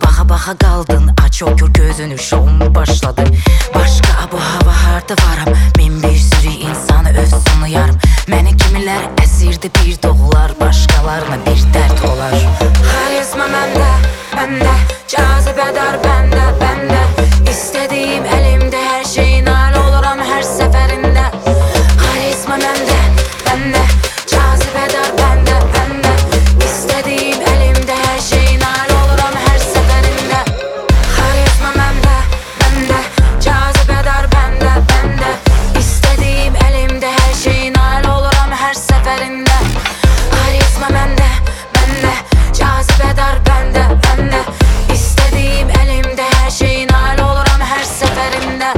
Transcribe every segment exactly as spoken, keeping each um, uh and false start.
Baxa baxa qaldın, aç okur gözünü, şoum başladı. Başqa bu hava harda varam, min bir sürü insanı öz sanıyarım. Məni kimilər əsirdi bir doğular, başqalarına bir dərd olar. Karizma məndə, məndə, cazibədar bəndə, bəndə. İstədiyim əlimdə, hər şeyin nail oluram hər səfərində. Karizma məndə, məndə, cazibədar bəndə, bəndə. İstədiyim əlimdə, hər şeyin nail oluram hər səfərində. Karizma məndə, məndə, cazibədar bəndə, bəndə. İstədiyim əlimdə, hər şeyin nail oluram hər səfərində. Karizma məndə, məndə, cazibədar bəndə, bəndə. İstədiyim əlimdə, hər şeyin nail oluram hər səfərində.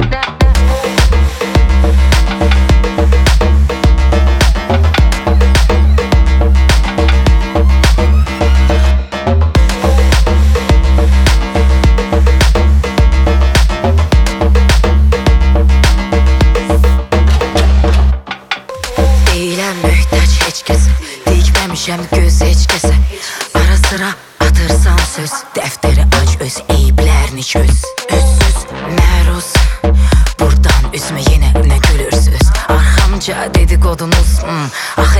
Deyiləm möhtac heç kəsə, dikməmişəm göz heç kəsə. Ara sıra atırsan söz, dəftəri aç, öz eyiblərini çöz. Özsüz məruz, buradan üzmə yenə nə gülürsüz. Arxamca dedikodunuz, hmm,